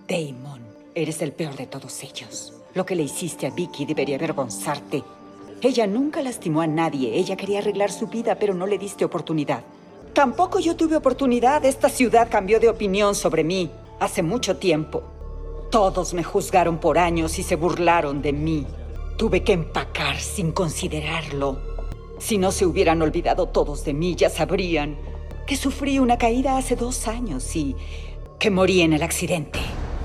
Damon, eres el peor de todos ellos. Lo que le hiciste a Vicky debería avergonzarte. Ella nunca lastimó a nadie. Ella quería arreglar su vida, pero no le diste oportunidad. Tampoco yo tuve oportunidad. Esta ciudad cambió de opinión sobre mí hace mucho tiempo. Todos me juzgaron por años y se burlaron de mí. Tuve que empacar sin considerarlo. Si no se hubieran olvidado todos de mí, ya sabrían que sufrí una caída hace 2 años y que morí en el accidente.